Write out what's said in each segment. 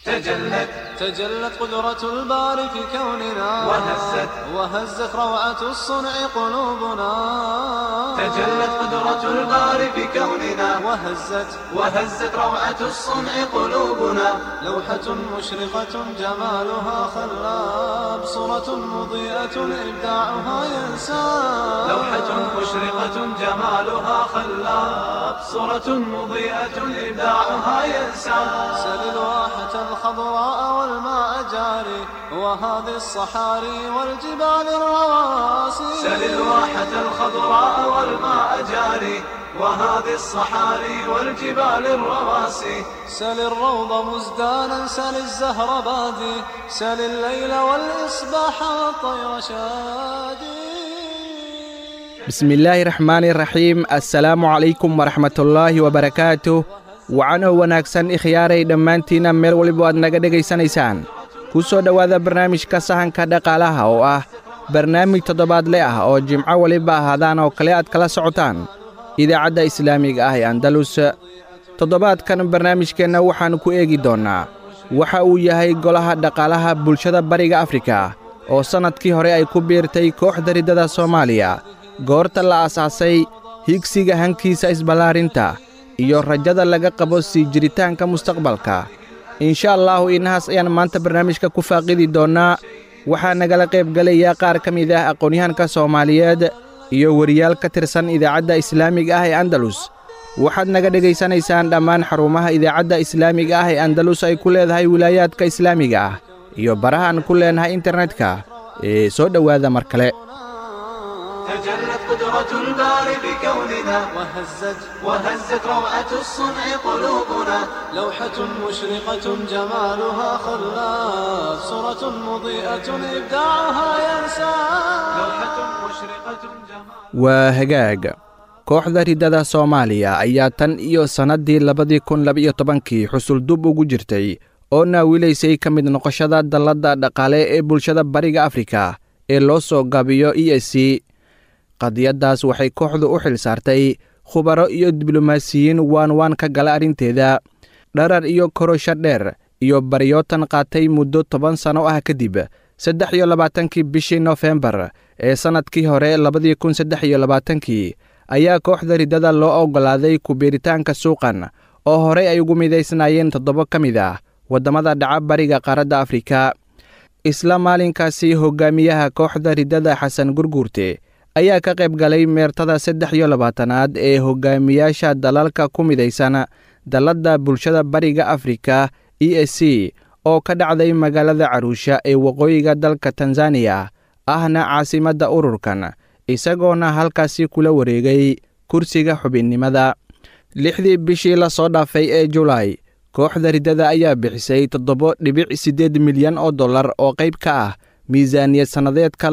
تجلت قدرة الباري في كوننا وهزت روعة الصنع قلوبنا. تجلت قدرة الباري في كوننا وهزت روعة الصنع قلوبنا. لوحة مشرقة جمالها خلاب، صورة مضيئة إبداعها ينساب. لوحة مشرقة جمالها خلاب، صورة مضيئة إبداعها ينساب. سل الواحة الخضراء والماء جاري، وهذه الصحاري والجبال الرواسي. سل الواحة الخضراء والماء جاري، وهذه الصحاري والجبال الرواسي. سل الروض مزدانا، سل الزهر بادي، سل الليل والإصباح والطير شادي. بسم الله الرحمن الرحيم. السلام عليكم ورحمة الله وبركاته. wacano wanaagsan ikhyaaray dhammaantiina meel waliba aad naga dhegaysanaysaan ku soo dhowaada barnaamijka sahanka dhaqaalaha oo ah barnaamij toddobaadle ah oo jimco waliba ahaadaan oo kale aad kala socotaan idaacadda islaamiga ah ee andalus. toddobaadkan barnaamijkeenna waxaan ku eegi doonnaa waxa uu yahay golaha dhaqaalaha bulshada bariga afrika oo sannadkii hore ay ku biirtay kooxda riddada soomaaliya, goorta la aasaasay, higsiga hankiisa isballaarinta iyo rajada laga qabo sii jiritaanka mustaqbalka. insha allahu inahaas ayaan maanta barnaamijka ku faaqidi doonnaa. waxaa nagala qayb galaya qaar ka mid ah aqoonyahanka soomaaliyeed iyo weriyaal ka tirsan idaacadda islaamiga ah ee andalus. waxaad naga dhegaysanaysaan dhammaan xarumaha idaacadda islaamiga ah ee andalus ay ku leedahay wilaayaadka islaamiga ah iyo barahaan ku leenahay internetka ee soo dhowaada mar kale. تجلت قدرة الباري بكوننا وهزت روعة الصنع قلوبنا. لوحة مشرقة جمالها خلاف، صورة مضيئة إبداعها ينساب. لوحة مشرقة جمالها. وهجاج kooxda riddada soomaaliya ayaa tan iyo sannaddii 2012 xusul dub ugu jirtay oo naawilaysay ka mid noqoshada dalladda dhaqaale ee bulshada bariga afrika ee loo soo gaabiyo EAC. qadiyaddaas waxay kooxdu u xil saartay khubaro iyo diblomaasiyiin waan ka gala arrinteeda. dharar iyo korosho dheer iyo baryootan qaatay muddo 10 sano ah kadib 23 bishii Noofembar ee sannadkii hore 2023 ayaa kooxda riddada loo oggolaaday ku biiritaanka suuqan oo horey ay ugu midaysnaayeen 7 ka mid ah waddamada dhaca bariga qaaradda afrika. isla maalinkaasi hogaamiyaha kooxda riddada xasan gurguurte ayaa ka qayb galay meertada 23aad ee hogaamiyaasha dalalka ku midaysan dalladda bulshada bariga afrika EAC oo ka dhacday magaalada Caruusha ee waqooyiga dalka Tanzania ahna caasimadda ururkan, isagoona halkaasi kula wareegay kursiga xubinnimada. 6 bishii la soo dhaafay ee July, kooxda riddada ayaa bixisay 7.8 milyan oo dollar oo qayb ka ah miisaaniyad sannadeedka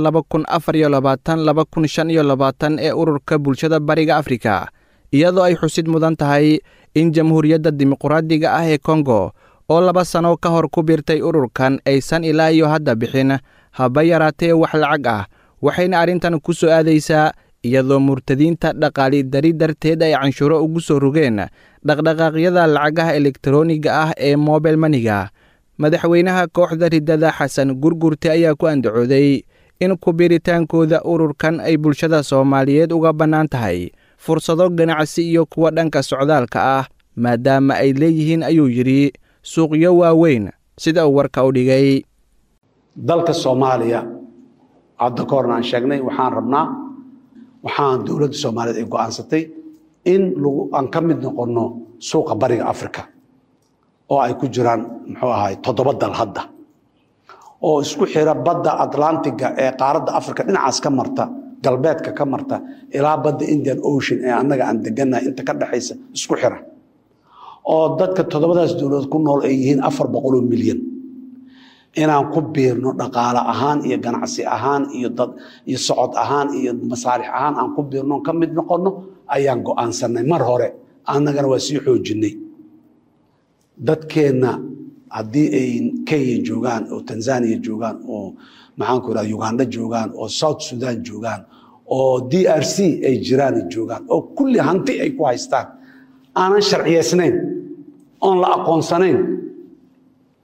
2024-2025 ee ururka bulshada bariga afrika, iyadoo ay xusid mudan tahay in jamhuuriyadda dimuqraadiga ah ee Kongo oo 2 sano ka hor ku biirtay ururkan aysan ilaa iyo hadda bixin haba yaraatee wax lacag ah. waxayna arrintan ku soo aadaysaa iyadoo murtadiinta dhaqaali dari darteed ay canshuuro ugu soo rogeen dhaqdhaqaaqyada lacagaha elektarooniga ah ee mobile money-ga. madaxweynaha kooxda riddada xasan gurgurte ayaa ku andacooday in ku biiritaankooda ururkan ay bulshada soomaaliyeed uga bannaan tahay fursado ganacsi iyo kuwa dhanka socdaalka ah, maadaama ay leeyihiin ayuu yidhi suuqyo waaweyn sida uu warka u dhigay. dalka Soomaaliya hadda ka horna aan sheegnay waxaan dowladda Soomaaliyeed ay go'aansatay in aan ka mid noqono suuqa bariga Afrika oo ay ku jiraan 7 dal hadda oo isku xira badda Atlantiga ee qaaradda Afrika dhinacaas ka marta, galbeedka ka marta ilaa badda Indian Ocean ee annaga aan deganahay inta ka dhaxaysa isku xira, oo dadka 7daas dawlad ku nool ay yihiin 400 milyan. inaan ku biirno dhaqaale ahaan iyo ganacsi ahaan iyo dad iyo socod ahaan iyo masaalix ahaan aan ku biirno ka mid noqono ayaan go'aansanay mar hore. annagana waa sii xoojinay. dadkeena haddii ay Kenya joogaan oo Tanzania joogaan oo Uganda joogaan oo South Sudan joogaan oo DRC ay jiraan joogaan oo kulli hanti ay ku haystaan aanan sharciyeysnayn oon la aqoonsanayn,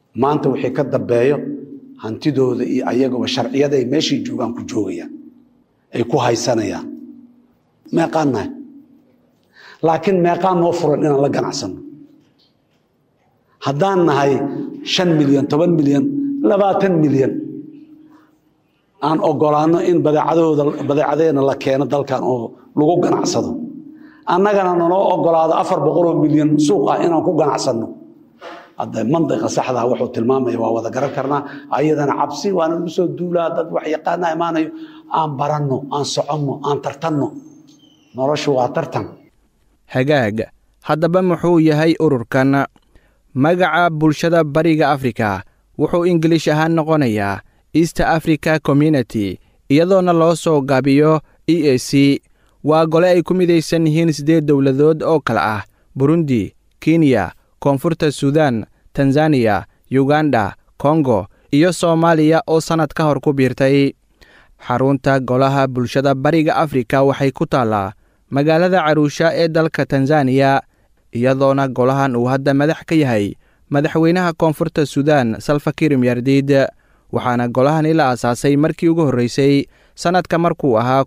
maanta wixii ka dambeeyo hantidooda iyo ayagaba sharciyada ay meeshii joogaan ku joogayaan ay ku haysanayaan meeqaannahay laakiin meeqaan noo furan inaan la ganacsano haddaan nahay 5 milyan 10 milyan 20 milyan aan ogolaano in badeecadeena la keeno dalkan oo lagu ganacsado annagana noo ogolaado 400 milyan suuq ah inaan ku ganacsano hadda mantiqa saxda wuxuu tilmaamaya waa wada garan karnaa ayadana cabsi waana lagu soo duulaa dad wax yaqaan imaanayo aan baranno aan soconno aan tartanno noloshu waa tartan hagaag haddaba muxuu yahay ururkan magaca bulshada bariga Afrika wuxuu English ahaan noqonayaa East Africa Community iyadoona loo soo gaabiyo EAC waa gole ay ku midaysan yihiin 8 dawladood oo kala ah Burundi, Kenya, Koonfurta Suudaan, Tanzania, Uganda, Congo iyo Soomaaliya oo sanad ka hor ku biirtay. Xarunta golaha bulshada bariga Afrika waxay ku taalaa magaalada Arusha ee dalka Tanzania iyadoona golahan uu hadda madax ka yahay madaxweynaha Koonfurta Suudaan Salva Kiir Mayardid waxaana golahan la aasaasay markii ugu horeysay sanadka markuu ahaa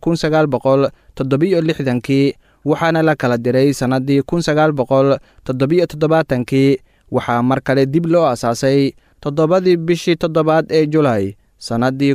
1967 waxaana la kala diray sanadii 1977 waxaa mar kale dib loo aasaasay 7 bishii 7 ee July sanadii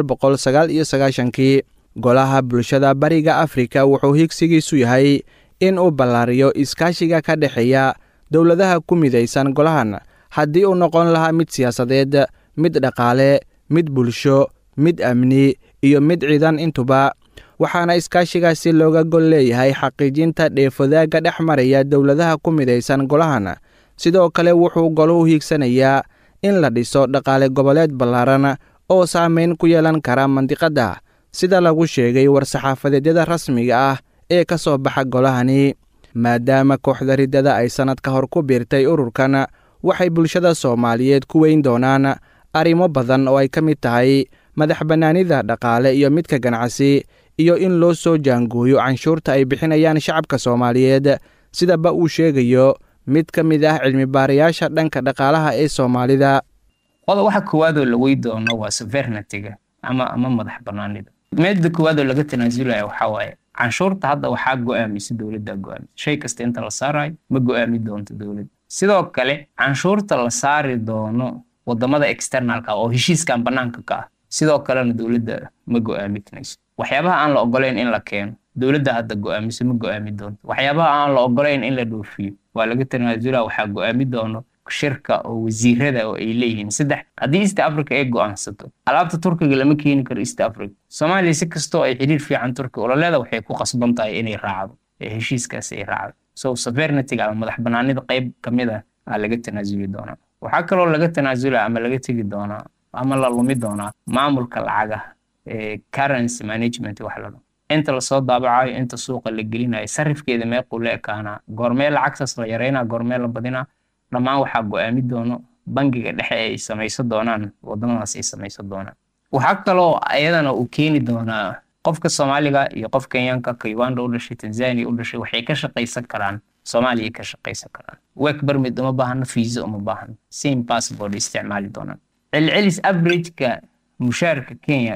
1999 golaha bulshada bariga Afrika wuxuu higsigiisu yahay in uu ballaariyo iskaashiga ka dhaxeeya dawladaha ku midaysan golahan haddii uu noqon lahaa mid siyaasadeed mid dhaqaale mid bulsho mid amni iyo mid ciidan intuba waxaana iskaashigaasi looga gol leeyahay xaqiijinta dheefodaaga dhex maraya dawladaha ku midaysan golahan sidoo kale wuxuu goluhu hiigsanayaa in la dhiso dhaqaale goboleed ballaaran oo saameyn ku yeelan kara mandiqada sida lagu sheegay war-saxaafadeedyada rasmiga ah ee ka soo baxa golahani maadaama kooxda riddada ay sanad ka hor ku biirtay ururkan waxay bulshada Soomaaliyeed ku weyn doonaan arrimo badan oo ay ka mid tahay madax bannaanida dhaqaale iyo midka ganacsi iyo in loo soo jaangooyo canshuurta ay bixinayaan shacabka Soomaaliyeed sidaba uu sheegayo mid ka mid ah cilmi baarayaasha dhanka dhaqaalaha ee Soomaalida waxa koowaad oo la weydoono waa sovereignty-ga ama madax bannaanida meedda koowaad oo laga tanaasulayo waxa waaye canshuurta hadda waxaa go'aamisa dawladda go'aamisa shay kasta inta la saarayo ma go'aami doonto dawladda sidoo kale canshuurta la saari doono wadamada externalka oo heshiiskan banaanka ka ah sidoo kalena dawladda ma go'aami karayso waxyaabaha aan la ogoleyn in la keeno dawladda hadda go'aamisa ma go'aami doonto waxyaabaha aan la ogoleyn in la dhoofiyo waa laga tanaasula waxaa go'aami doono shirka oo wasiirada oo ay leeyihiin saddex haddii East Africa ay go'aansato alaabta Turkiga lama keeni karo East Africa Soomaaliya si kastoo ay xiriir fiican Turkiga oo leedahay waxay ku qasban tahay inay raacdo heshiiskaas ay raacdo so sovereignty-ga ama madax bannaanida qayb kamid ah laga tanaasuli doonaa waxaa kaloo laga tanaasula ama laga tagi doonaa ama la lumi doonaa maamulka lacagaha currency management wax la inta la soo daabacayo inta suuqa la gelinayo sarifkeeda meequu leekaana goormee lacagtaas la yareynaa goormee la badinaa dhammaan waxaa go'aami doono bangiga dhexe ay samaysan doonaan wadamadaas ay samaysan doonaan waxaa kaloo ayadana uu keeni doonaa qofka Soomaaliga iyo qof Kenyanka ka Uganda u dhashay Tanzania u dhashay waxay ka shaqaysan karaan Soomaaliya ka shaqaysan karaan work permit uma baahna visa uma baahna same passport isticmaali doonaan celcelis average-ka mushaarka Kenya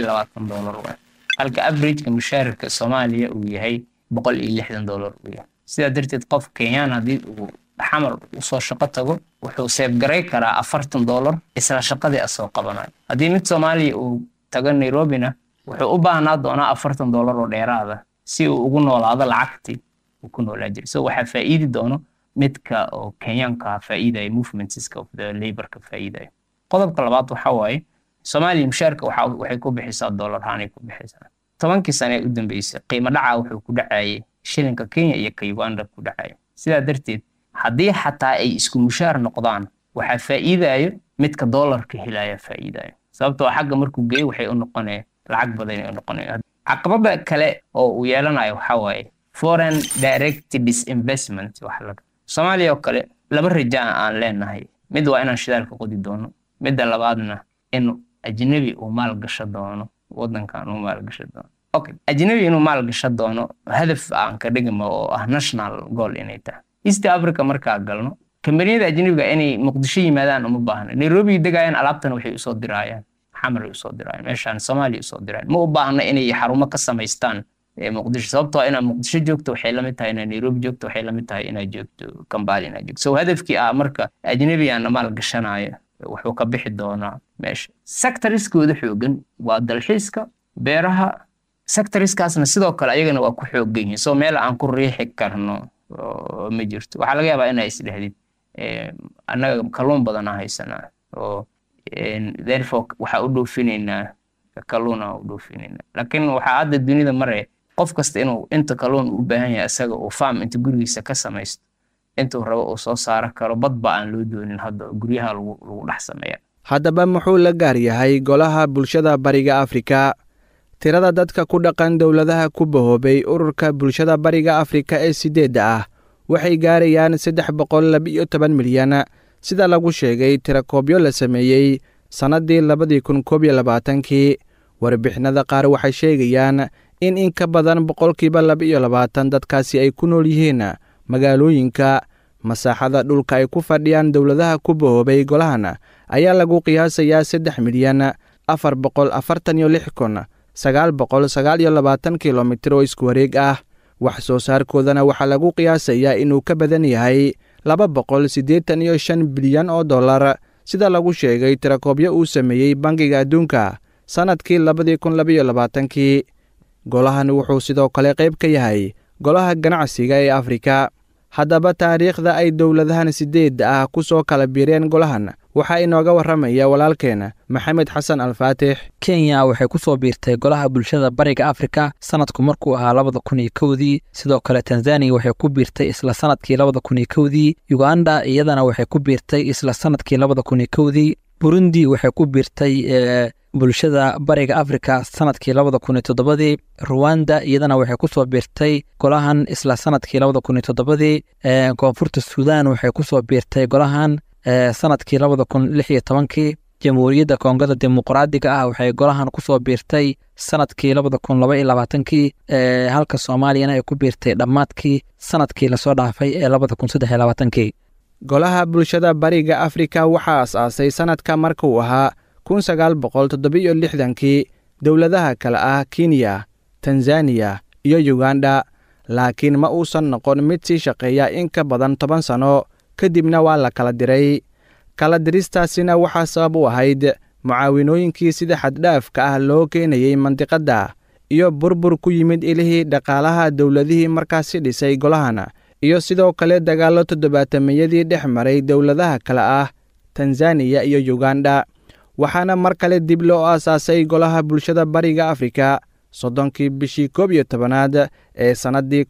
$120 halka average-ka mushaarka Soomaaliya uu yahay $160 sida darteed qof Kenyan hadii uu xamar u soo shaqo tago wuxuu save garay karaa $40 isla shaqadii asoo qabanayo hadii mid Soomaaliya uu tago Nairobi-na wuxuu u baahnaa doonaa $40 oo dheeraad ah si uu ugu noolaado lacagtii uu ku noolaa jiray so waxa faa'iidi doono midka oo Kenyanka faa'iiday movementska of the labor-ka faa'iiday qodobka labaad waxa waaye Soomaaliya mushaarka waxay ku bixisaa dollar ahaan ay ku bixisaa 10 sano u dambeysay qiimo dhaca wuxuu ku dhacayay shilinka Kenya iyo ka Uganda ku dhacay sida darteed haddii xataa ay isku mushaar noqdaan waxa faa'iidayo midka dollarka helaya faa'iidayo sababtoo xagga markuu geeyo waxay u noqonayaan lacag badan ay noqonayaan caqabada kale oo uu yeelanayo waxa waaye foreign direct disinvestment wax la Soomaaliya oo kale laba rajaa aan leenahay mid waa inaan shidaalka qodi doono midda labaadna in ajnabi uu maal gasho doono wadankan uu maal gasho doono okay ajnabi inuu maal gasho doono hadaf aan ka dhigmo oo ah national goal inay tahay East Africa markaa galno kambaniyada ajnabiga inay muqdisho yimaadaan uma baahna nairobi degayaan alaabtan waxay usoo diraayaan xamar ay usoo diraayaan meeshaan soomaaliya usoo diraayaan ma u baahna inay xarumo ka samaystaan muqdisho sababtoo inaad muqdisho joogto waxay la mid tahay inaad nairobi joogto waxay la mid tahay inaad joogto Kampala inaad joogto so hadafkii marka ajnabiga maal gashanayo wuxuu ka bixi doonaa meesha sectoriskooda xoogan waa dalxiiska beeraha sectoriskaasna sidoo kale ayagana waa ku xoogan yihiin soo meel aan ku riixi karno ma jirto waxaa laga yaabaa inay isdhehdid annaga kalluun badan haysanaa oo therefore waxaa u dhoofineynaa kalluuna u dhoofineynaa laakiin waxaa hadda dunida mare qof kasta inuu inta kalluun u baahan yahay isaga uu farm inta gurigiisa ka samaysto intuu rabo uu soo saaro karo badba aan loo doonin hadda guryaha lagu dhex sameeya haddaba muxuu la gaar yahay golaha bulshada bariga afrika tirada dadka ku dhaqan dowladaha ku bahoobay ururka bulshada bariga afrika ee 8 ah waxay gaarayaan 312 milyan sida lagu sheegay tirakoobyo la sameeyey sanadii 2021 warbixinada qaar waxay sheegayaan in ka badan 22% dadkaasi ay ku nool yihiin magaalooyinka masaaxada dhulka ay ku fadhiyaan dowladaha ku bahoobay golahan ayaa lagu qiyaasayaa 3,446,929 kilomitir oo isku wareeg ah wax soo saarkoodana waxaa lagu qiyaasayaa inuu ka badan yahay 285 bilyan oo dollar sida lagu sheegay tirakoobyo uu sameeyey bangiga adduunka sanadkii 2022 golahan wuxuu sidoo kale qayb ka yahay golaha ganacsiga ee Afrika haddaba taariikhda ay dowladahan 8 ah ku soo kala biireen golahan waxaa inooga waramaya walaalkeena Maxamed Xasan Al-Faatix Kenya waxay ku soo biirtay golaha bulshada bariga Afrika sanadku markuu ahaa 2001 sidoo kale Tanzania waxay ku biirtay isla sanadkii 2001 Uganda iyadana waxay ku biirtay isla sanadkii 2001 Burundi waxay ku biirtay bulshada bariga Afrika sanadkii 2007 Rwanda iyadana waxay ku soo biirtay golahan isla sanadkii 2007 Koonfurta Suudaan waxay ku soo biirtay golahan sanadkii 2016 Jamhuuriyadda Koongada Dimuqraadiga ah waxay golahan ku soo biirtay sanadkii 2022 halka Soomaaliyana ay ku biirtay dhamaadkii sanadkii la soo dhaafay ee 2023 golaha bulshada bariga Afrika waxaa aasaasay sanadka markuu ahaa 1967 dowladaha kale ah Kenya, Tanzania iyo Uganda laakiin ma uusan noqon mid sii shaqeeya in ka badan 10 sano kadibna waa la kala diray kala diristaasina waxaa sabab u ahayd mucaawinooyinkii sida xad-dhaafka ah loo keenayay mandiqadda iyo burbur ku yimid ilihii dhaqaalaha dowladihii markaasi dhisay golahan iyo sidoo kale dagaallo 70-meeyadii dhex maray dowladaha kale ah Tanzania iyo Uganda waxaana mar kale dib loo aasaasay golaha bulshada bariga Afrika 30kii bishii 11aad ee sanadii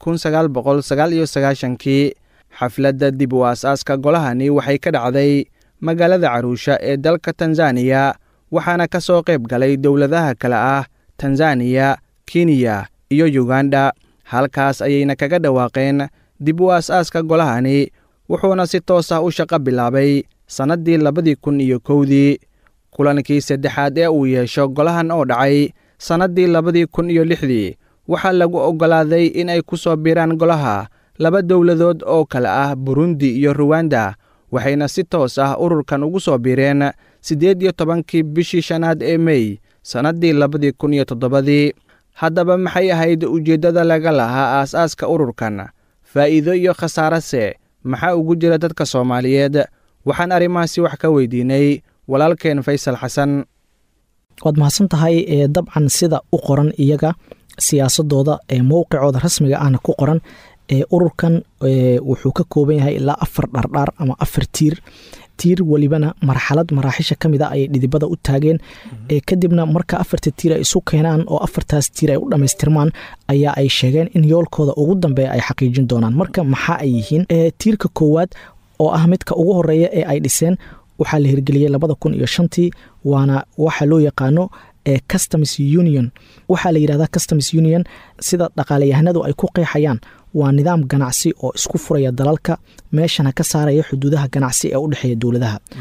1999 xafladda dib u aasaaska golahani waxay ka dhacday magaalada Arusha ee dalka Tanzania waxaana ka soo qayb galay dowladaha kale ah Tanzania, Kenya iyo Uganda halkaas ayayna kaga dhawaaqeen dib u aasaaska golahani wuxuuna si toos ah u shaqo bilaabay sanadii 2001 kulankii saddexaad ee uu yeesho golahan oo dhacay sanadii 2006 waxaa lagu ogolaaday in ay ku soo biiraan golaha laba dowladood oo kale ah Burundi iyo Rwanda waxayna si toos ah ururkan ugu soo biireen 18kii bishii shanaad ee May sanadii 2007 haddaba maxay ahayd ujeeddada laga lahaa aasaaska ururkan faa'iido iyo khasaarase maxaa ugu jira dadka Soomaaliyeed waxaan arrimahaasi wax ka weydiinay walaalkeen Faysal Xasan waad mahadsan tahay dabcan sida u qoran iyaga siyaasadooda mowqicooda rasmiga ahna ku qoran ururkan wuxuu ka kooban yahay ilaa 4 dhardhaar ama 4 tiir walibana maraaxisha kamid ah ay dhidibada u taageen kadibna marka 4 tiir ay isu keenaan oo 4taas tiir ay u dhamaystirmaan ayaa ay sheegeen in yoolkooda ugu dambeeya ay xaqiijin doonaan marka maxaa ay yihiin tiirka koowaad oo ah midka ugu horeeya ee ay dhiseen waxaa la hirgeliyey 2005 waana waxa loo yaqaano customs union waxaa la yiraahdaa customs union sida dhaqaalayahanadu ay ku qeexayaan waa nidaam ganacsi oo isku furaya dalalka meeshana ka saaraya xuduudaha ganacsi ee u dhexeeya dowladaha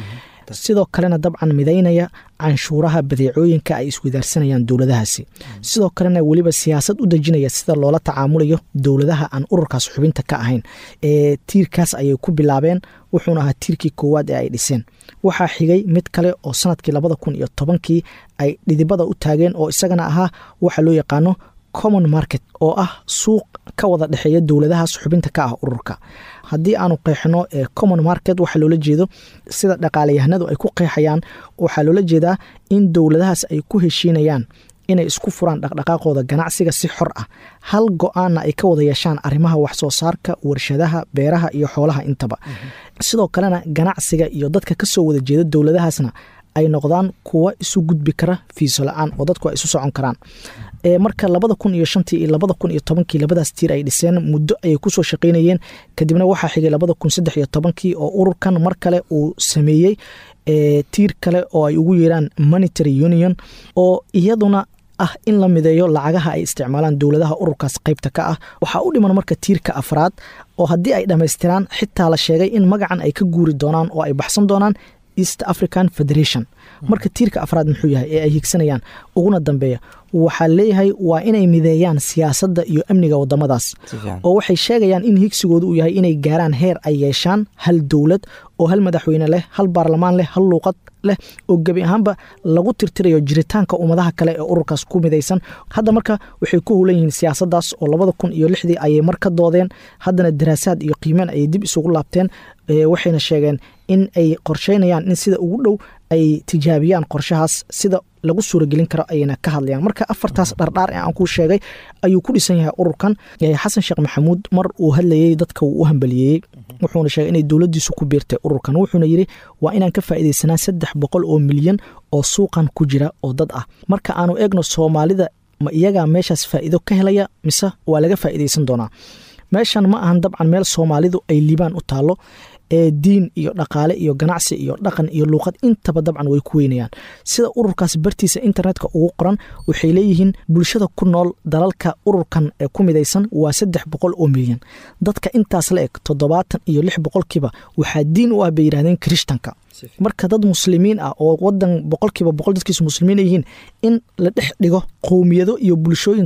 sidoo kalena dabcan midaynaya canshuuraha badeecooyinka ay iswadaarsanayaan dowladahaasi sidoo kalena weliba siyaasad u dejinaya sida loola tacaamulayo dowladaha aan ururkaas xubinta ka ahayn tiirkaas ayay ku bilaabeen wuxuuna ahaa tiirkii koowaad ee ay dhiseen waxaa xigay mid kale oo sanadkii 2010 ay dhidibada u taageen oo isagana ahaa waxa loo yaqaano common market oo ah suuq ka wada dhexeeya dowladahaas xubinta ka ah ururka haddii aanu qeexno common market waxa loola jeedo sida dhaqaalayahanadu ay ku qeexayaan waxaa loola jeedaa in dowladahaas ay ku heshiinayaan inay isku furaan dhaqdhaqaaqooda ganacsiga si xor ah hal go-aanna ay ka wada yeeshaan arrimaha wax soo saarka warshadaha beeraha iyo xoolaha intaba sidoo kalena ganacsiga iyo dadka ka soo wada jeeda dowladahaasna ay noqdaan kuwa isu gudbi kara fiiso la-aan oo dadku ay isu socon karaan marka 2005 iyo 2010 labadaas tiir ay dhiseen muddo ayay kusoo shaqaynayeen kadibna waxaa xigay 2013 oo ururkan mar kale uu sameeyey tiir kale oo ay ugu yeeraan monetary union oo iyaduna ah in la mideeyo lacagaha ay isticmaalaan dowladaha ururkaas qaybta ka ah waxaa u dhiman marka tiirka afraad oo haddii ay dhammaystiraan xitaa la sheegay in magacan ay ka guuri doonaan oo ay baxsan doonaan East African Federation marka tiirka afraad muxuu yahay ee ay higsanayaan uguna dambeeya waxaa leeyahay waa inay mideeyaan siyaasadda iyo amniga wadamadaas oo waxay sheegayaan in higsigoodu uu yahay inay gaaraan heer ay yeeshaan hal dowlad oo hal madaxweyne leh hal baarlamaan leh hal luuqad leh oo gebi ahaanba lagu tirtirayo jiritaanka ummadaha kale ee ururkaas ku midaysan hadda marka waxay ku hulan yihiin siyaasaddaas oo 2006 ayay mar ka doodeen haddana daraasaad iyo qiimeyn ayay dib isugu laabteen waxayna sheegeen in ay qorsheynayaan in sida ugu dhow ay tijaabiyaan qorshahaas sida lagu suuragelin karo ayayna ka hadlayaan marka afartaas dhardhaar ee aan ku sheegay ayuu ku dhisan yahay ururkan xasan sheekh maxamuud mar uu hadlayay dadka uu u hambaliyey wuxuuna sheegay inay dowladiisu ku biirtay ururkan wuxuuna yiri waa inaan ka faa'iideysanaa 300 oo milyan oo suuqan ku jira oo dad ah marka aanu eegno Soomaalida ma iyaga meeshaas faa'iido ka helaya mise waa laga faa'iideysan doonaa meeshan ma ahan dabcan meel Soomaalidu ay liibaan u taalo diin iyo dhaqaale iyo ganacsi iyo dhaqan iyo luuqad intaba dabcan way ku weynayaan sida ururkaas bartiisa internetka ugu qoran waxay leeyihiin bulshada ku nool dalalka ururkan ee ku midaysan waa 300 oo milyan dadka intaas la eg 76% waxaa diin u ah bay yiraahdeen Kirishtanka marka dad muslimiin ah oo wadan 100% dadkiisu muslimiin yihiin in la dhex dhigo qowmiyado iyo bulshooyin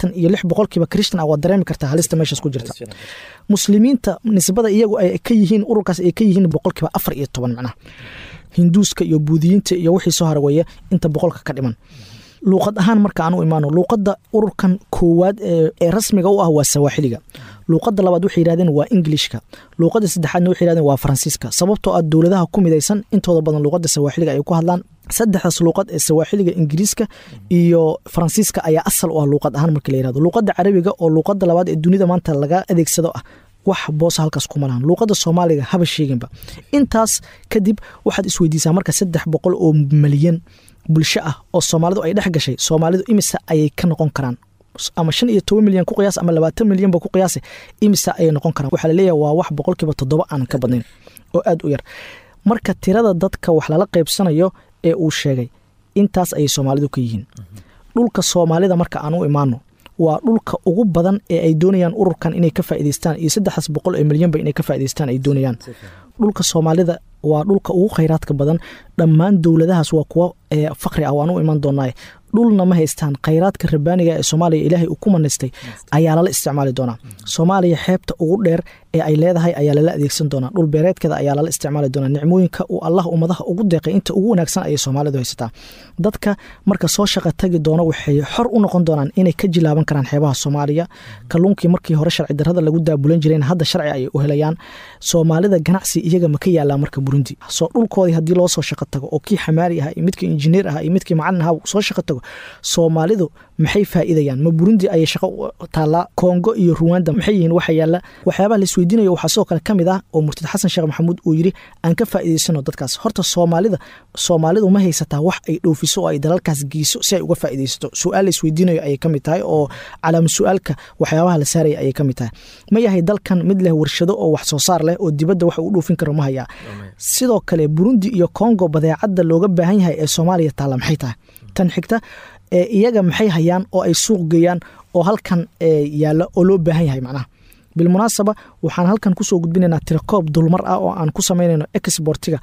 76% Kirishtan ah waa dareemi kartaa halista meeshaas ku jirta muslimiinta nisbada iyagu ay ka yihiin ururkaas ay ka yihiin 14% macnaha hinduuska iyo buudiyiinta iyo wixii soo harweeya inta 100 ka dhiman luuqad ahaan marka aanu imaano luuqadda ururkan koowaad ee rasmiga u ah waa Sawaaxiliga luuqadda labaad waxay yiraahdeen waa Englishka luuqadda saddexaadna waxay yiraahdeen waa Faransiiska sababtoo ah dowladaha ku midaysan intooda badan luuqadda Sawaaxiliga ay ku hadlaan saddexdaas luuqad ee Sawaaxiliga Ingiriiska iyo Faransiiska ayaa asal u ah luuqad ahaan marka la yiraahdo luuqadda Carabiga oo luuqadda labaad ee dunida maanta laga adeegsado ah wax boos halkaas kuma lahan luuqadda Soomaaliga haba sheeginba intaas kadib waxaad isweydiisaa marka 300 oo milyan bulsho ah oo Soomaalidu ay dhex gashay Soomaalidu imisa ayay ka noqon karaan ama 15 milyan ku qiyaas ama 20 milyan ba ku qiyaas imisa ay noqon karaan waxa la leeyahay waa wax 7% aan ka badnayn oo aad u yar marka tirada dadka wax lala qaybsanayo ee uu sheegay intaas ay Soomaalidu ka yihiin dhulka Soomaalida marka aan u imaano waa dhulka ugu badan ee ay doonayaan ururkan inay ka faa'iideystaan iyo 300 milyan ba inay ka faa'iideystaan ay doonayaan dhulka Soomaalida waa dhulka ugu kheyraadka badan dhammaan dowladahaas waa kuwa faqri ah waan u iman doonaa dhulna ma haystaan kheyraadka rabbaaniga ee Soomaaliya Ilaahay uu ku maneystay ayaa la isticmaali doonaa Soomaaliya xeebta ugu dheer ee ay leedahay ayaa la adeegsan doonaa dhul beereedkeeda ayaa la isticmaali doonaa nicmooyinka uu Allah ummadaha ugu deeqay inta ugu wanaagsan ay Soomaalidu haysataa dadka marka soo shaqo tagi doona waxay xor u noqon doonaan inay ka jilaaban karaan xeebaha Soomaaliya kalluunkii markii hore sharci darrada lagu daabulan jireen hadda sharci ay u helayaan Soomaalida ganacsi iyaga ma ka yaalaa marka Burundi soo dhulkoodii hadii loo soo shaqo tago oo kii xamaari ah iyo midkii injineer ah iyo midkii macallin ah soo shaqo tago Soomaalidu maxay faa'iidayaan ma Burundi ay shaqo taala Congo iyo Rwanda maxay yihiin waxa yaala waxyaabaha la isweydiinayo waxa soo kale kamid ah oo Murtad Xasan Sheekh Maxamuud uu yiri aan ka faa'iideysano dadkaas horta Soomaalidu ma haysataa wax ay dhoofiso oo ay dalalkaas geyso si ay uga faa'iideysto su'aal isweydiinayo ay kamid tahay oo calaamad su'aalka waxyaabaha la saaray ay kamid tahay ma yahay dalkan mid leh warshado oo wax soo saar leh oo dibadda wax uu dhoofin karo ma haya sidoo kale Burundi iyo Congo badeecada looga baahan yahay ee Soomaaliya taala maxay tahay tan xigta iyaga maxay hayaan oo ay suuq geeyaan oo halkan yaala oo loo baahan yahay macnaha بالمناسبة waxaan halkan ku soo gudbinaynaa tirakoob dulmar ah oo aan ku sameynayno exportiga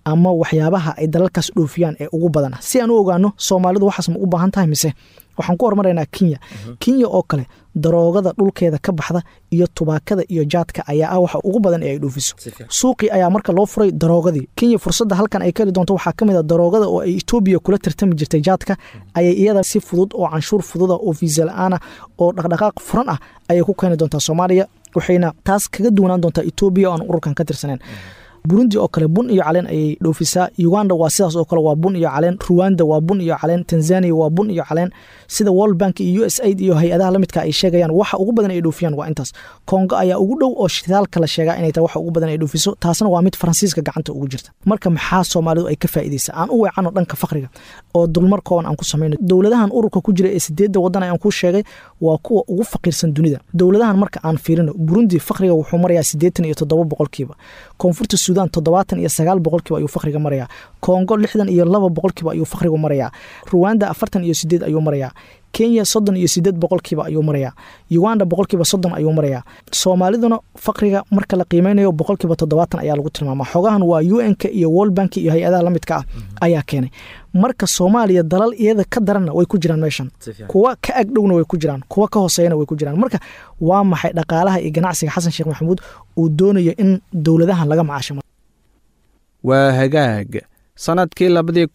ama waxyaabaha ay dalalkaas dhoofiyaan ee ugu badan si aan u ogaano Soomaalidu waxaas ma u baahan tahay mise waxaan ku hormaraynaa Kenya oo kale daroogada dhulkeeda ka baxda iyo tubaakada iyo jaadka ayaa ah waxa ugu badan ee ay dhoofiso suuqi ayaa marka loo furay daroogadii Kenya fursadda halkan ay ka heli doonto waxaa kamid ah daroogada oo ay Ethiopia kula tartami jirtay jaadka ayay iyada si fudud oo canshuur fudud oo visa la'aan oo dhaqdhaqaaq furan ah ayay ku keeni doontaa Soomaaliya waxayna taas kaga duwanaan doontaa Ethiopia oo aan ururkan ka tirsaneen Burundi oo kale bun iyo caleen ay dhoofisaa Uganda waa sidaas oo kale waa bun iyo caleen Rwanda waa bun iyo caleen Tanzania waa bun iyo caleen sida World Bank iyo USAID iyo hay'adaha la midka ay sheegayaan waxa ugu badan ay dhoofiyaan waa intaas Congo ayaa ugu dhow oo shidaalka la sheegaa inay tahay waxa ugu badan ay dhoofiso taasna waa mid Faransiiska gacanta ugu jirta marka maxaa Soomaalidu ay ka faa'iideysaa aan u weecano dhanka faqriga oo dulmar kooban aan ku sameeyno dawladahan ururka ku jira ee 8 wadan ayaan ku sheegay waa kuwa ugu faqirsan dunida dawladahan marka aan fiirino Burundi faqriga wuxuu marayaa 87% koonfurta Suudaan 79% ayuu faqriga marayaa Congo 62% ayuu faqriga marayaa Rwanda 48 ayuu marayaa Kenya 38% ayuu marayaa Uganda 30% ayuu marayaa Soomaaliduna faqriga marka la qiimeynayo 70% ayaa lagu tilmaamaa xogahan waa UN-ka iyo World Bank iyo hay'adaha la midka ah ayaa keenay marka Soomaaliya dalal iyada ka daranna way ku jiraan meeshan kuwa ka agdhowna way ku jiraan kuwa ka hooseeyna way ku jiraan marka waa maxay dhaqaalaha iyo ganacsiga Xasan Sheekh Maxamuud uu doonayo in dawladahan laga macaashimo waa hagaag sanadkii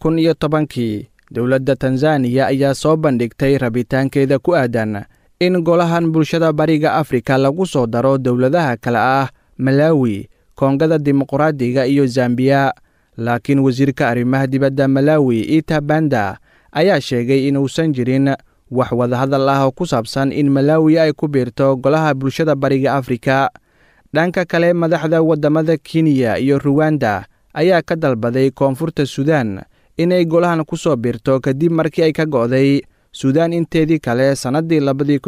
2010 dowladda Tanzania ayaa soo bandhigtay rabitaankeeda ku aadan in golahan bulshada bariga Afrika lagu soo daro dowladaha kale ah Malawi, Koongada Dimuqraadiga iyo Zambia laakiin wasiirka arrimaha dibadda Malawi Ita Banda ayaa sheegay in uusan jirin wax wada hadal ah oo ku saabsan in Malawi ay ku biirto golaha bulshada bariga Afrika dhanka kale madaxda wadamada Kenya iyo Rwanda ayaa ka dalbaday koonfurta Suudaan inay golahan ku soo biirto kadib markii ay ka go'day Suudaan inteedii kale sanadii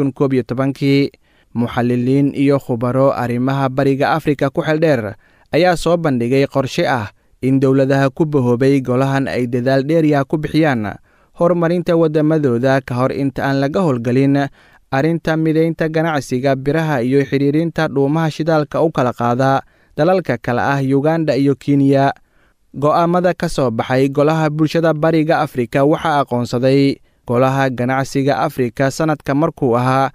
2011 muxalliliin iyo khubaro arrimaha bariga Afrika ku xeeldheer ayaa soo bandhigay qorshe ah in dowladaha ku bahoobay golahan ay dadaal dheeriya ku bixiyaan horumarinta wadamadooda ka hor inta aan laga howlgelin arrinta mideynta ganacsiga biraha iyo xiriirinta dhuumaha shidaalka u kala qaada dalalka kale ah Uganda iyo Kenya go'aamada ka soo baxay golaha bulshada bariga Afrika waxaa aqoonsaday golaha ganacsiga Afrika sanadka markuu ahaa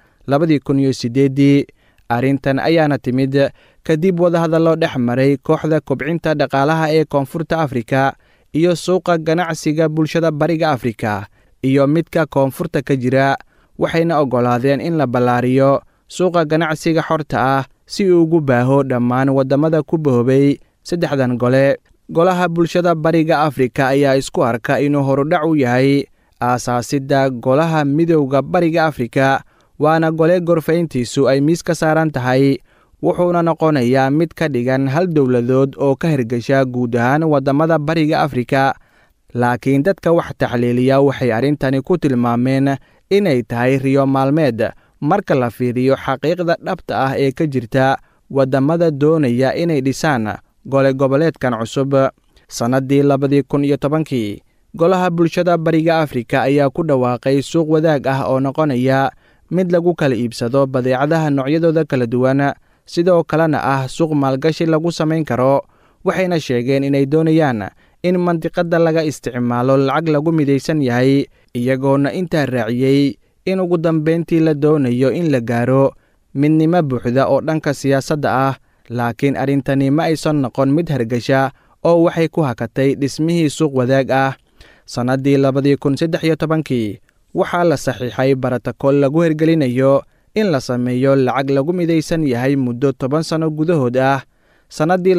2008 arrintan ayaana timid kadib wadahadallo dhex maray kooxda kobcinta dhaqaalaha ee koonfurta Afrika iyo suuqa ganacsiga bulshada bariga Afrika iyo midka koonfurta ka jira waxayna ogolaadeen in la ballaariyo suuqa ganacsiga xorta ah si uu ugu baaho dhammaan wadamada ku bahoobay saddexdan golaha bulshada bariga Afrika ayaa isku arka inuu horudhac u yahay aasaasidda golaha midowga bariga Afrika waana gole gorfayntiisu ay miis ka saaran tahay wuxuuna noqonayaa mid ka dhigan hal dowladood oo ka hirgasha guud ahaan wadamada bariga Afrika laakiin dadka wax taxliiliya waxay arrintani ku tilmaameen inay tahay riyo maalmeed marka la fiiriyo xaqiiqda dhabta ah ee ka jirta wadamada doonaya inay dhisaan gole goboleedkan cusub sanadii 2010 golaha bulshada bariga Afrika ayaa ku dhawaaqay suuq wadaag ah oo noqonaya mid lagu kala iibsado badeecadaha noocyadooda kala duwan sidoo kalena ah suuq maalgashi lagu samayn karo waxayna sheegeen inay doonayaan in mantiqada laga isticmaalo lacag lagu midaysan yahay iyagoona intaa raaciyey in ugu dambeyntii la doonayo in la gaaro midnimo buuxda oo dhanka siyaasadda ah laakiin arrintani ma aysan noqon mid hargasha oo waxay ku hakatay dhismihii suuq wadaag ah sanadii 2013 waxaa la saxiixay baratakol lagu hirgelinayo in la sameeyo lacag lagu midaysan yahay muddo 10 sano gudahood ah sanadii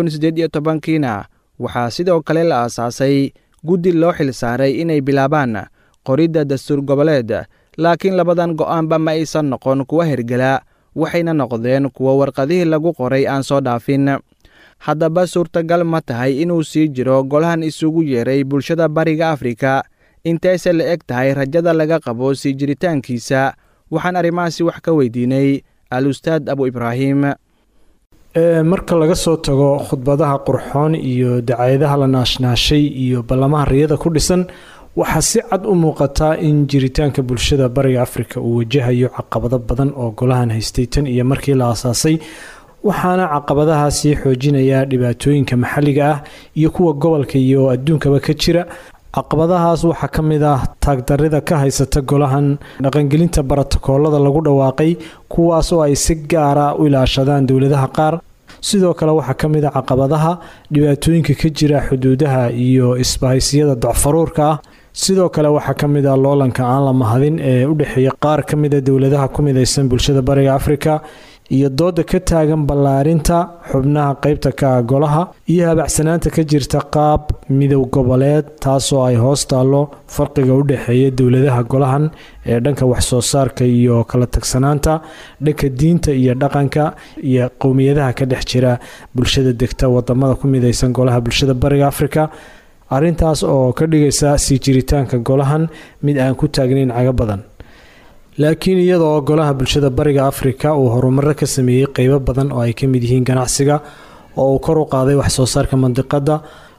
2018 waxaa sidoo kale la aasaasay guddi loo xil saaray inay bilaabaan qoridda dastuur goboleed laakiin labadan go'aanba ma aysan noqon kuwa hirgala waxayna noqdeen kuwa warqadihii lagu qoray aan soo dhaafin haddaba suurtagal ma tahay inuu sii jiro golahan isugu yeeray bulshada bariga Afrika intayse la eg tahay rajada laga qabo sii jiritaankiisa waxaan arrimahaasi wax ka weydiinay al-ustaad Abu Ibrahim marka laga soo tago khudbadaha qurxoon iyo dacayadaha la naashnaashay iyo ballamaha riyada ku dhisan waxaa si cad u muuqataa in jiritaanka bulshada bariga Afrika uu wajahayo caqabado badan oo golahan haystay tan iyo markii la aasaasay waxaana caqabadaha sii xoojinaya dhibaatooyinka maxalliga ah iyo kuwa gobolka iyo adduunkaba ka jira. caqabadahaas waxaa ka mid ah taagdarrida ka haysata golahan dhaqangelinta barotokoolada lagu dhawaaqay, kuwaas oo ay si gaara u ilaashadaan dowladaha qaar. sidoo kale waxaa ka mid a caqabadaha dhibaatooyinka ka jira xuduudaha iyo isbahaysiyada docfaruurka ah. sidoo kale waxaa ka mid ah loolanka aan la mahadin ee u dhexeeya qaar ka mid a dowladaha ku midaysan bulshada bariga afrika iyo dooda ka taagan ballaarinta xubnaha qaybta ka golaha iyo habacsanaanta ka jirta qaab midow goboleed, taasoo ay hoos taallo farqiga u dhexeeya dowladaha golahan ee dhanka waxsoo saarka iyo kala tagsanaanta dhanka diinta iyo dhaqanka iyo qowmiyadaha ka dhex jira bulshada degta wadamada ku midaysan golaha bulshada bariga afrika. arrintaas oo ka dhigaysa sii jiritaanka golahan mid aan ku taagnayn caga badan. laakiin iyadoo golaha bulshada bariga afrika uu horumaro ka sameeyey qeybo badan oo ay ka mid yihiin ganacsiga oo uu kor u qaaday waxsoo saarka mandiqada,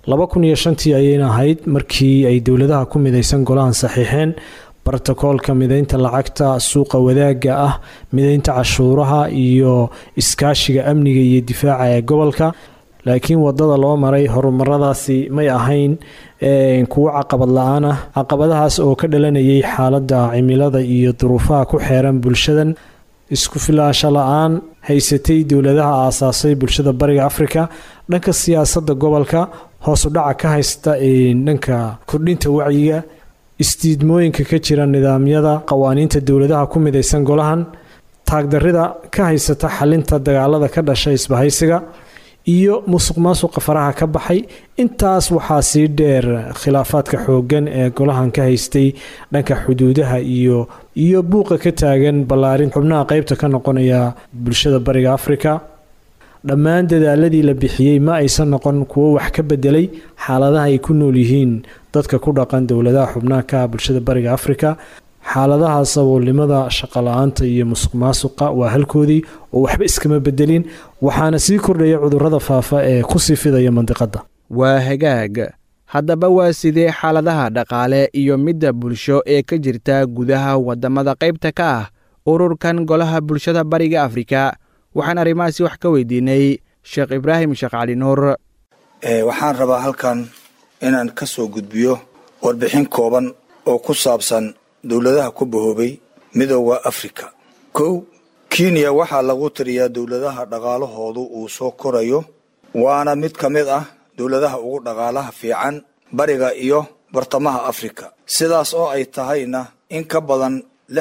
2005 ayayna ahayd markii ay dowladaha ku midaysan golahan saxiixeen brotokoolka midaynta lacagta, suuqa wadaaga ah, midaynta cashuuraha iyo iskaashiga amniga iyo difaaca ee gobolka. laakiin wadada loo maray horumaradaasi may ahayn kuwo caqabad la-aan ah. caqabadahaas oo ka dhalanayay xaaladda cimilada iyo duruufaha ku xeeran bulshadan, isku filaansho la-aan haysatay dowladaha aasaasay bulshada bariga afrika, dhanka siyaasadda gobolka, hoos u dhaca ka haysta dhanka kordhinta wacyiga, isdiidmooyinka ka jira nidaamyada qawaaniinta dowladaha ku midaysan golahan, taagdarrida ka haysata xalinta dagaalada ka dhashay isbahaysiga iyo musuqmaasuqa faraha ka baxay. intaas waxaa sii dheer khilaafaadka xooggan ee golahan ka haystay dhanka xuduudaha iyo buuqa ka taagan ballaarin xubnaha qaybta ka noqonaya bulshada bariga afrika. dhammaan dadaaladii la bixiyey ma aysan noqon kuwo wax ka bedelay xaaladaha ay ku nool yihiin dadka ku dhaqan dowladaha xubnaha ka bulshada bariga afrika. xaaladaha saboolnimada, shaqo-la-aanta iyo musuqmaasuqa waa halkoodii oo waxba iskama bedelin, waxaana sii kordhaya cudurrada faafa ee ku sii fidaya mandiqadda. waa hagaag. haddaba waa sidee xaaladaha dhaqaale iyo midda bulsho ee ka jirta gudaha wadamada qaybta ka ah ururkan golaha bulshada bariga afrika? waxaan arrimahaasi wax ka weydiinay sheekh ibraahim sheekh cali nuur. waxaan rabaa halkan inaan ka soo gudbiyo warbixin kooban oo ku saabsan dowladaha ku bahoobay midowda afrika. 1. kenya waxaa lagu tiriyaa dowladaha dhaqaalahoodu uu soo korayo, waana mid ka mid ah dowladaha ugu dhaqaalaha fiican bariga iyo bartamaha afrika. sidaas oo ay tahayna in ka badan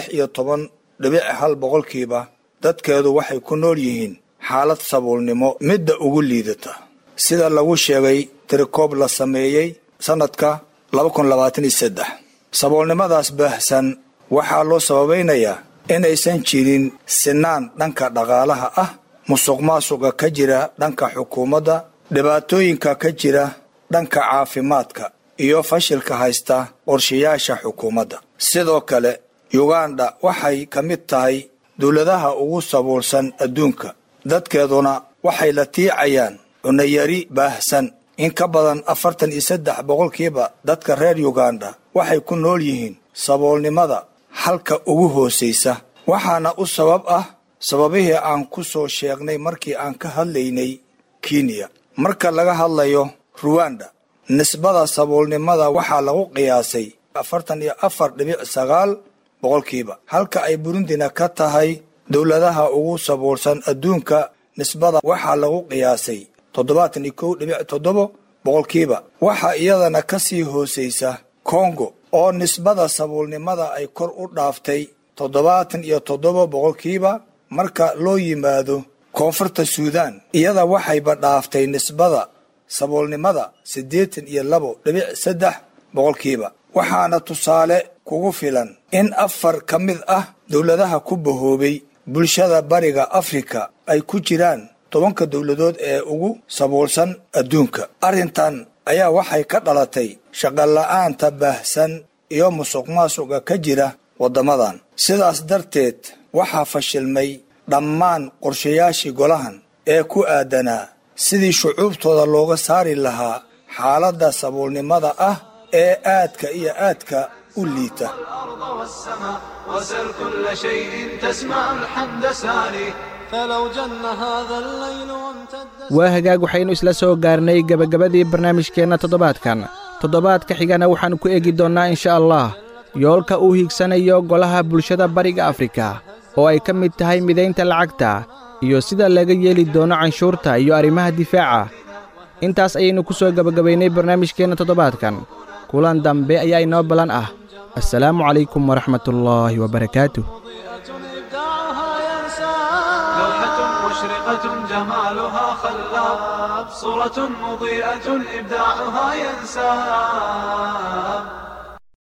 16.1% dadkeedu waxay ku nool yihiin xaalad saboolnimo midda ugu liidata, sida lagu sheegay tirikoob la sameeyey sanadka 2023. saboolnimadaas baahsan waxaa loo sababaynayaa inaysan jirin sinaan dhanka dhaqaalaha ah, musuqmaasuqa ka jira dhanka xukuumadda, dhibaatooyinka ka jira dhanka caafimaadka iyo fashilka haysta qorshayaasha xukuumadda. sidoo kale uganda waxay ka mid tahay dowladaha ugu saboolsan adduunka, dadkeeduna waxay la tiicayaan cunayari baahsan. in ka badan 43% dadka reer uganda waxay ku nool yihiin saboolnimada halka ugu hoosaysa, waxaana u sabab ah sababihii aan ku soo sheegnay markii aan ka hadlaynay kenya. marka laga hadlayo ruwanda, nisbada saboolnimada waxaa lagu qiyaasay 44.9%, halka ay burundina ka tahay dowladaha ugu saboolsan adduunka. nisbada waxaa lagu qiyaasay 71.7%. waxaa iyadana ka sii hoosaysa kongo oo nisbada saboolnimada ay kor u dhaaftay 77%. marka loo yimaado koonfurta suudaan, iyada waxayba dhaaftay nisbada saboolnimada 82.3%. waxaana tusaale kugu filan in 4 ka mid ah dowladaha ku bahoobay bulshada bariga afrika ay ku jiraan 10 dowladood ee ugu saboolsan adduunka. arrintan ayaa waxay ka dhalatay shaqo-la-aanta baahsan iyo musuqmaasuqa ka jira waddamadan. sidaas darteed waxaa fashilmay dhammaan qorshayaashii golahan ee ku aadanaa sidii shucuubtooda looga saari lahaa xaaladda saboolnimada ah ee aadka iyo aadka u liita. وسل كل شيء تسمع الحمد ساري فلو جن هذا الليل وامتد waa hagaag waxaynu isla soo gaarnay gebagabadii barnaamijkeenna toddobaadka xigana waxaannu ku eegi doonnaa insha allah yoolka uu hiigsanayo golaha bulshada bariga afrika oo ay ka mid tahay midaynta lacagta iyo sida laga yeeli doono canshuurta iyo arrimaha difaaca intaas ayaynu ku soo gebagabaynay barnaamijkeenna toddobaadkan kulan dambe ayaa inoo ballan ah assalaamu calaykum waraxmatullaahi wabarakaatuh مشرقة جمالها خلاب صورة مضيئة إبداعها ينساب